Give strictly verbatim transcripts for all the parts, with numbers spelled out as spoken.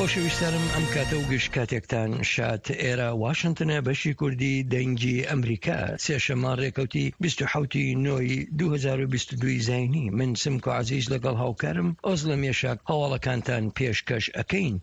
خۆشەویستانم ئەم کاتە و گشت کاتێکتان شات ئێرە واشنتنە بەشی کوردی دەنگی ئەمریکا سێشەمە ڕێکەوتی بیست و حەوتی نۆی دوو هەزار و بیست و دوو زاینی من سمکۆ عەزیز لەگەڵ هاوکارم ئۆزلە مێشک هەواڵەکانتان پێشکەش ئەکەین.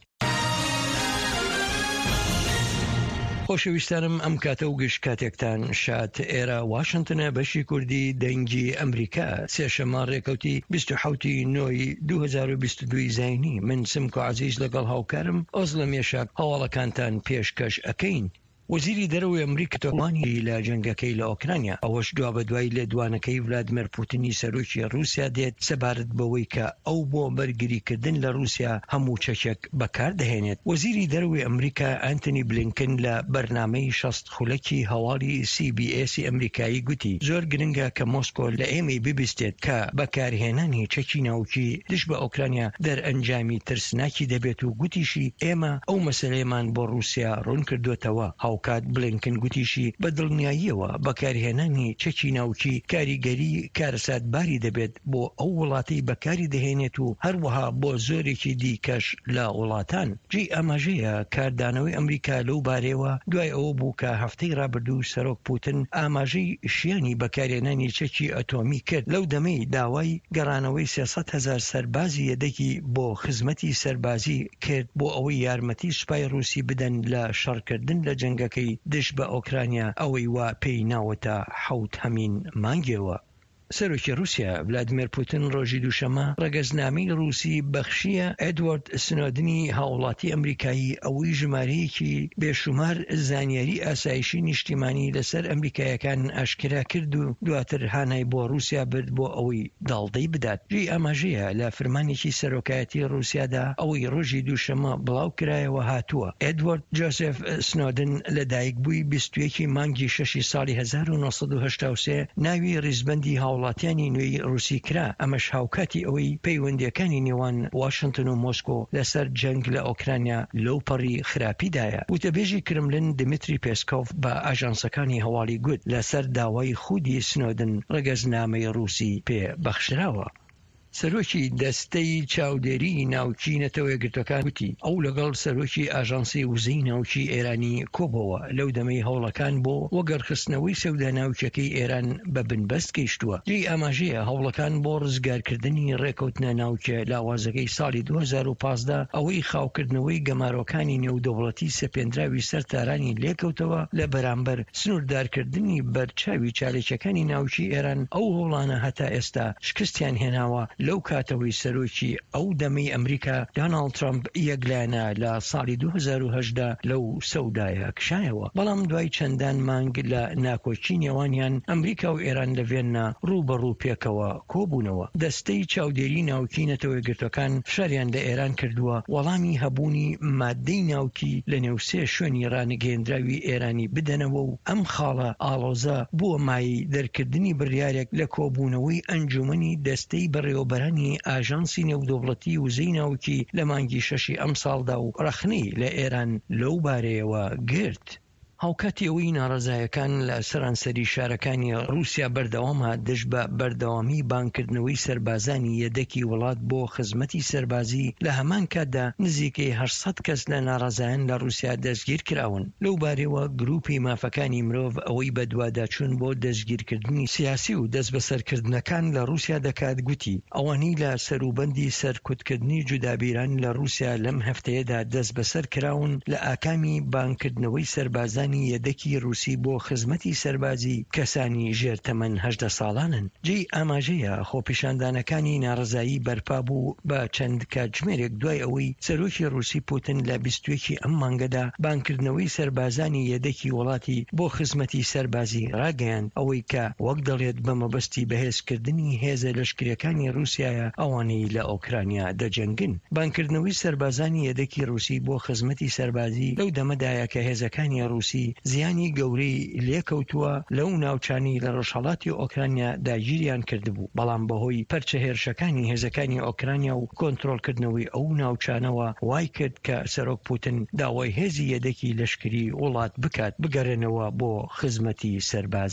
خۆشەویستانم ئەم کاتە و گشت کاتێکتان شات ئێرە واشنتنە بەشی کوردی دەنگی ئەمریکا سێشەمە ڕێکەوتی بیست و حەوتی نۆی دوو هەزار و بیست و دوو زاینی من سمکۆ عەزیز لەگەڵ هاوکارم ئۆزلە مێشک هەواڵەکانتان پێشکەش ئەکەین. وەزیری دەرەوەی ئەمریکا تۆمانی لە جەنگەکەی لە ئۆکرانیا ئەوەش دوا بە دوای لێدوانەکەی ڤلادیمیر پوتینی سەرۆکی رووسیا دێت سەبارەت بەوەی کە ئەو بۆ بەرگریکردن لە رووسیا هەموو چەکێک بەکاردەهێنێت. وەزیری دەرەوەی ئەمریکا ئەنتۆنی بلینکن لە بەرنامەی شەست خولەکی هەواڵی سی بی ئێسی ئەمریکایی گوتی زۆر گرنگە کە مۆسکۆ لە ئێمەی ببیستێت کە بەکارهێنانی چەکی ناوکی دش بە ئۆکرانیا دەرئەنجامی ترسناکی دەبێت و گوتیشی ئێمە ئەو مەسەلەیەمان بۆ رووسیا ڕوون کردوێتەوە. کات بلینکن گوتیشی بە دڵنیاییەوە بەکارهێنانی چەکی ناوکی کاریگەری کارەساتباری دەبێت بۆ ئەو وڵاتی بەکاری دەهێنێت و هەروەها بۆ زۆرێکی دیکەش لە وڵاتان. جێ ئاماژەیە کاردانەوەی ئەمریکا لەو بارەوە دوای ئەوە بوو کە هەفتەی ڕابردوو سەرۆک پوتن ئاماژەی شیانی بەکارهێنانی چەکی ئەتۆمی کرد. لەو دەمەی داوای گەڕانەوەی سێسەد هەزار سەربازی یەدەکی بۆ خزمەتی سەربازی کرد بۆ ئەوەی یارمەتی سوپای رووسی بدەن لە شەڕکردن لە جەنگەکەی دش بە ئۆکرانیا ئەوەی وا پێی ناوەتە حەوت هەمین مانگێوە. سەرۆکی رووسیا ڤلادیمیر پوتین ڕۆژی دووشەمە ڕەگەزنامەی رووسی بەخشیە ئێدوارد سنۆدنی هاوڵاتی ئەمریکایی ئەوەی ژمارەیەکی بێشومار زانیاری ئاسایشی نیشتیمانی لەسەر ئەمریکایەکان ئاشکرا کرد و دواتر هانای بۆ رووسیا برد بۆ ئەوەی داڵدەی بدات. جێ ئاماژەیە لە فەرمانێکی سەرۆکایەتی رووسیادا ئەوەی ڕۆژی دووشەمە بڵاو کرایەوە هاتووە. ئێدوارد جۆزێف سنۆدن لە دایکبووی بیست و یەکی مانگی شەشی ساڵی هەزار و نۆسەد و هەشتا و سێ ناوی ڕیزبەندی وڵاتیانی نوێی رووسی کرا. ئەمەش هاوکاتی ئەوەی پەیوەندیەکانی نێوان واشنتن و مۆسکۆ لەسەر جەنگ لە ئۆکرانیا لەو پەڕی خراپیدایە. وتەبێژی کرملن دمیتری پێسکۆف بە ئاژانسەکانی هەواڵی گوت لەسەر داوای خودی سنۆدن ڕەگەزنامەی رووسی پێ بەخشراوە. سەرۆکی دەستەی چاودێری ناوچی نەتەوە یەکگرتوەکان گوتی ئەو لەگەڵ سەرۆکی ئاژانسی وزەی ناوچی ئێرانی کۆبەوە لەو دەمەی هەوڵەکان بۆ وەگەڕخستنەوەی سەودا ناوچەکەی ئێران بە بنبەست گەیشتووە. جێ ئاماژەیە هەوڵەکان بۆ ڕزگارکردنی ڕێکەوتنە ناوچە لاوازەکەی ساڵی دوو هەزار و پانزدە ئەوەی خاوکردنەوەی گەمارۆکانی نێودەوڵەتی سەپێنراوی سەرتارانی لێکەوتەوە لە بەرامبەر سنووردارکردنی بەرچاوی چالێکەکانی ناوچی ئێران. ئەو هەوڵانە هەتا ئێستا شکستیان هێناوە. لەو کاتەوەی سەرۆکی ئەو دەمەی ئەمریکا دۆناڵد ترامپ یەکلایەنە لە ساڵی دوو هەزار و هەژدە لەو سەودایە کشایەوە. بەڵام دوای چەندان مانگ لە ناکۆچی نێوانیان ئەمریکا و ئێران لە ڤێننا ڕووبەڕوو پێکەوە کۆبوونەوە. دەستەی چاودێری ناوکی نەتەوە یەکگرتوەکان فشاریان لە ئێران کردووە وەڵامی هەبوونی مادەی ناوکی لە نێوسێ شوێنی ڕانگەیەندراوی ئێرانی بدەنەوە و ئەم خاڵە ئاڵۆزە بووە مای دەرکردنی بڕیارێک لە کۆبوونەوەی ئەنجومەنی دەستەی بەڕێوە بەرانی ئاژانسی نێودەوڵەتی وزەی ناوکی لە مانگی شەشی ئەم ساڵدا و ڕەخنەی لە ئێران لەو بارەیەوە گرت. هاوکاتی ئەوەی ناڕەزایەکان لە سەرانسەری شارەکانی رووسیا بەردەوامە دژ بە بەردەوامی بانکردنەوەی سەربازانی یەدەکی وڵات بۆ خزمەتی سەربازی لە هەمان کاتدا نزیکەی هەشت کەس لە ناڕەزایان لە رووسیا دەستگیر کراون. لەو بارەوە گروپی مافەکانی مرۆڤ ئەوەی بەدواداچوون بۆ دەستگیرکردنی سیاسی و دەست بەسەرکردنەکان لە رووسیا دەکات گوتی ئەوانەی لە سەروبەندی سەرکوتکردنی جودابیران لە رووسیا لەم هەفتەیەدا دەست بەسەر کراون لە ئاکامی بانکردنەوەی سەربازان یەدەکی رووسی بۆ خزمەتی سەربازی کەسانی ژێرتەمەن هەژدە ساڵانن. جێ ئاماژەیە خۆپیشاندانەکانی ناڕزایی بەرپا بوو بە چەند کاتژمێرێک دوای ئەوەی سەرۆکی رووسی پوتن لە بیست و یەکی ئەم مانگەدا بانکردنەوەی سەربازانی یەدەکی وڵاتی بۆ خزمەتی سەربازی ڕاگەیاند ئەوەی کە وەک دەڵێت بە مەبەستی بەهێزکردنی هێزە لەشکریەکانی رووسیایە ئەوانەی لە ئۆکرانیا دەجەنگن. بانکردنەوەی سەربازانی یەدەکی رووسی بۆ خزمەتی سەربازی لەو دەمەدایە کە هێزەکانی رووسی زیانی گەورەی لێکەوتووە لەو ناوچانی لە ڕۆژهەڵاتی ئۆکرانیا داگیریان کردبوو. بەڵام بەهۆی پەرچە هێرشەکانی هێزەکانی ئۆکرانیا و کۆنتڕۆڵکردنەوەی ئەو ناوچانەوە وای کرد کە سەرۆک پوتن داوای هێزی یەدەکی لەشکری وڵات بکات بگەڕێنەوە بۆ خزمەتی سەربازی.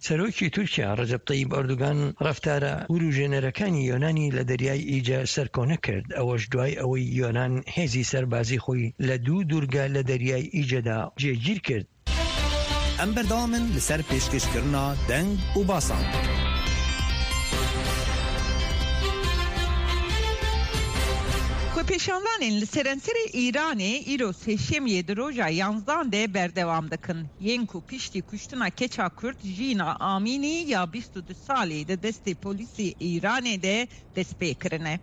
سەرۆکی تورکیا ڕەجەب طەیب ئەردوغان ڕەفتارە وروژێنەرەکانی یۆنانی لە دەریای ئیجە سەرکۆنە کرد، ئەوەش دوای ئەوەی یۆنان هێزی سەربازی خۆی لە دوو دوورگە لە دەریای ئیجەدا جێگیر کرد. ئەم بەردەوامن لەسەر پێشکەشکردنا دەنگ و باسان. Xwepêşandanên li serenserê Îranê îro sêşemiyê di roja yanzdan de berdewam dikin. Yên ku piştî kuştina keça Kurd Jîna Amînî ya bîst û du salê di destê polîsê Îranê de destpêkirine.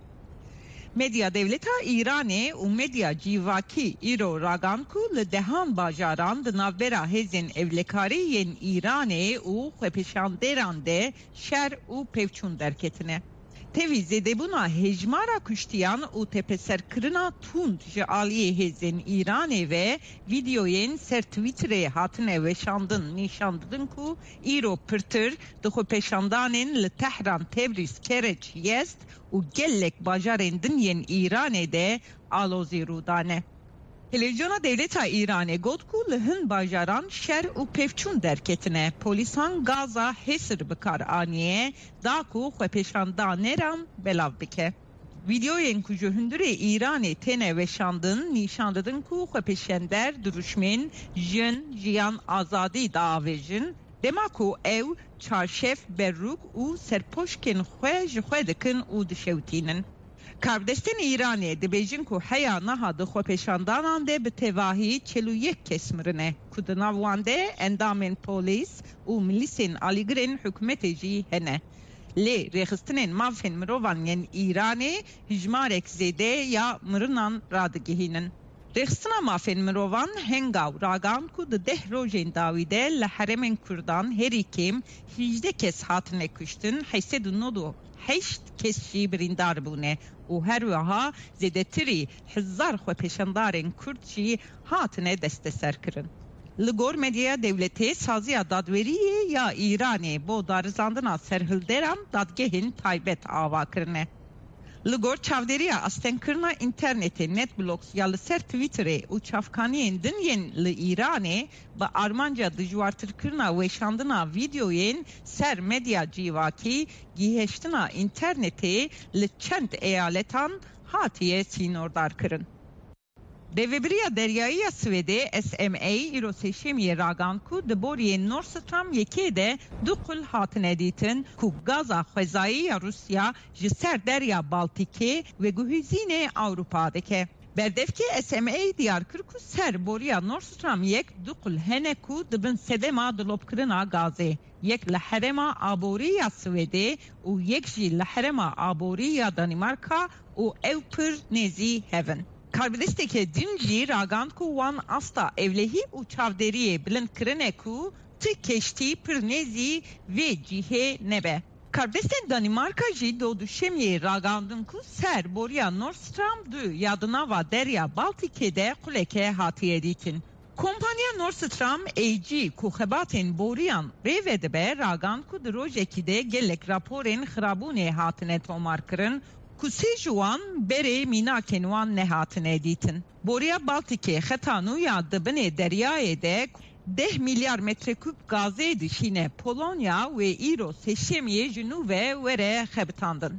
Medya Devleta Îranê û medya cîvakî îro ragan ku li dehan bajaran di navbera hêzên evlekarî yên Îranê û xwepêşandêran de şer û pevçûn derketine. Tevî zêdebûna hejmara kuştiyan û tepeserkirina tund ji aliyê hêzên Îranê ve vîdeoyên ser Twitterê hatine weşandin nîşandin ku îro pirtir di xwepêşandanên li Tehran, Tebriz, Kereç, Yezd û gelek bajarên din yên Îranê de alozî rûdane. Televizyona Devleta Îranê got ku li hin bajaran şer û pevçûn derketine. Polîsan gaza hesir bikar aniye da ku xwepêşandaneran belav bike. Vîdeoyên ku ji hundirê Îranê têne weşandin nîşandidin ku xwepêşander dirûjmen jin jiyan azadî daavêjin, dema ku ew çarşev berrûk û serpoşkên xwe ji xwe dikin û dişewtînin. Karvdestên Îranê dibêjin ku heya niha di xwepêşandanan de bi tevahî çel û yek kes mirine ku di nav wan de endamên polîs û milîsên alîgirên hikûmetê jî hene. Lê rêxistinên mafên mirovan yên Îranê hijmarek zêde ya mirinan radigihînin. Rêxistina mafên mirovan hengav ragan ku di deh rojên dawî de li heremên Kurdan herî kêm hîjde kes hatine kuştin, heysed û nod û heşt kes jî birîndar bûne û her wiha zêdetirî hezar xwepêşandarên Kurd jî hatine desteserkirin. Li gor Medya Devletê saziya dadweriyê ya Îranê bo darizandina serhilderan dadgehên taybet ava kirine. Li gor çavderiya astenkirina internetê Netblocks ya li ser Twitterê û çavkaniyên din yên li Îranê bi armanca dijwartirkirina weşandina vîdeoyên ser medya cîvakî gîheştina internetê li çend eyaletan hatiye sînordar kirin. Devebiriya Deryayî ya Swêdê S M A îro sêşemiyê ragan ku di boriyê Nord Stream yekê de du qul hatine dîtin ku gaza xwezayî ya Rusya ji ser Derya Baltîkê ve guhîzînê Awropa dike. Berdevkê S M A diyar kir ku ser boriya Nord Stream yek du qul hene ku dibin sedema dilopkirina gazê. Yek li herema aborî ya Swêdê û yek jî li herema aborî ya Danimarka û ew pir nêzî hevin. Karvdestekê din jî ragan ku wan asta evlehî û çavderiyê bilind kirine ku ti keştî pir nêzî vê cihê nebe. Karvdestên Danimarka jî dodûşemiyê ragandin ku ser boriya Nord Stream du ya di nava Derya Baltîkê de quleke hatiye dîtin. Kompanya Nord Stream A G ku xebatên boriyan rê vedibe ragan ku di rojekî de gelek raporên xirabûnê hatine tomar kirin ku sê ji wan berê mînakên wan nehatine dîtin. Boriya Baltîkê xetanû ya dibinê deryayê de deh milyar metrekûb gazê dişîne Polonya ve îro sêşemiyê ji nû ve were xebitandin.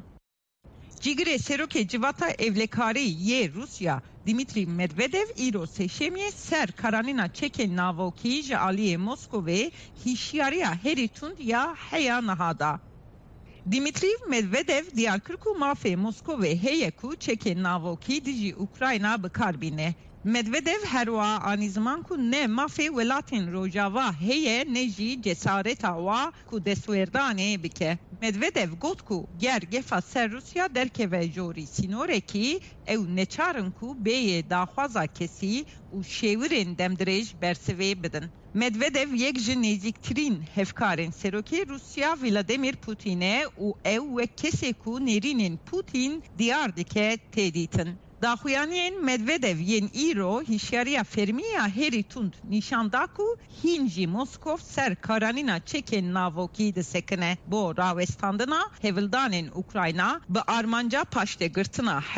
Cîgirê serokê civata evlekarî yê Rusya Dmitry Medvedev îro sêşemiyê ser karanîna çekên navokî ji aliyê Moskowê hîşyariya herî tund ya heya niha da. Dmitry Medvedev diyar kir ku mafê Moskowê heye ku çekên navokî dijî Ukrayna bikarbîne. Medvedev herwa anî ziman ku ne mafê welatên Rojava heye ne jî cesareta wa ku destwêrdanê bike. Medvedev got ku ger gefa ser Rusya derkeve jorî sînorekî ew neçarin ku bêyê daxwaza kesî û şêwirên demdirêj bersivê bidin. Medvedev yek ji nêzîktirîn hevkarên serokê Rusya Vladimir Putin'e û ew wek kesê ku nêrînên Putin diyar dike tê dîtin. Daxuyaniyên Medvedev yên îro hîşyariya fermiya herî tund nîşan da ku hîn jî Moskov ser karanîna çekên navokî disekine. Bo rawestandina hevildanên Ukrayna bi armanca paştê girtina